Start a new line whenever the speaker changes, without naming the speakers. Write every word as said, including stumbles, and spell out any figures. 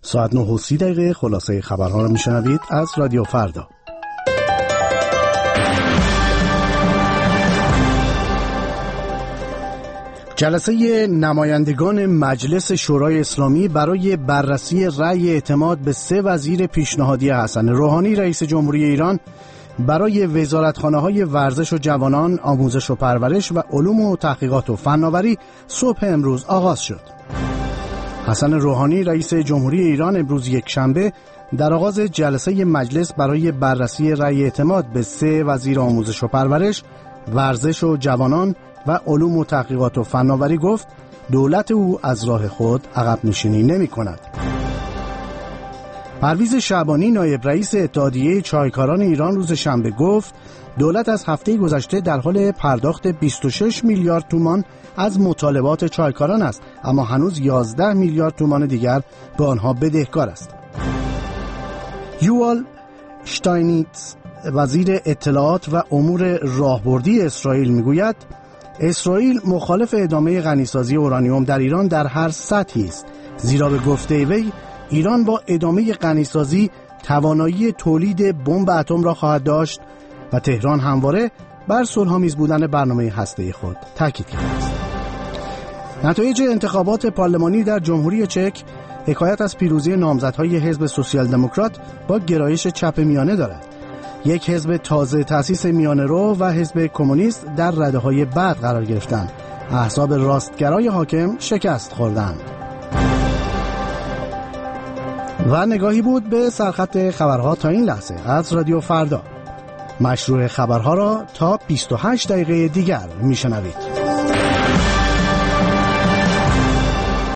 ساعت نه و سی دقیقه خلاصه خبرها را میشنوید از رادیو فردا. جلسه نمایندگان مجلس شورای اسلامی برای بررسی رأی اعتماد به سه وزیر پیشنهادی حسن روحانی رئیس جمهوری ایران برای وزارتخانه‌های ورزش و جوانان، آموزش و پرورش و علوم و تحقیقات و فناوری صبح امروز آغاز شد. حسن روحانی رئیس جمهوری ایران امروز یک شنبه در آغاز جلسه مجلس برای بررسی رأی اعتماد به سه وزیر آموزش و پرورش، ورزش و جوانان و علوم و تحقیقات و فناوری گفت دولت او از راه خود عقب نشینی نمی کند. پرویز شعبانی نایب رئیس اتحادیه چایکاران ایران روز شنبه گفت دولت از هفته گذشته در حال پرداخت بیست و شش میلیارد تومان از مطالبات چایکاران است، اما هنوز یازده میلیارد تومان دیگر به آنها بدهکار است. یوال شتاینیتس وزیر اطلاعات و امور راهبردی اسرائیل میگوید اسرائیل مخالف ادامه غنیسازی اورانیوم در ایران در هر سطحی است، زیرا به گفته وی ایران با ادامه غنیسازی توانایی تولید بمب اتم را خواهد داشت و تهران همواره بر صلح‌آمیز بودن برنامه هسته‌ای خود تاکید کرده است. نتایج انتخابات پارلمانی در جمهوری چک حکایت از پیروزی نامزدهای حزب سوسیال دموکرات با گرایش چپ میانه دارد. یک حزب تازه تأسیس میانه رو و حزب کمونیست در رده‌های بعد قرار گرفتند. احزاب راستگرای حاکم شکست خوردند. و نگاهی بود به سرخط خبرها تا این لحظه از رادیو فردا. مشروع خبرها را تا بیست و هشت دقیقه دیگر میشنوید.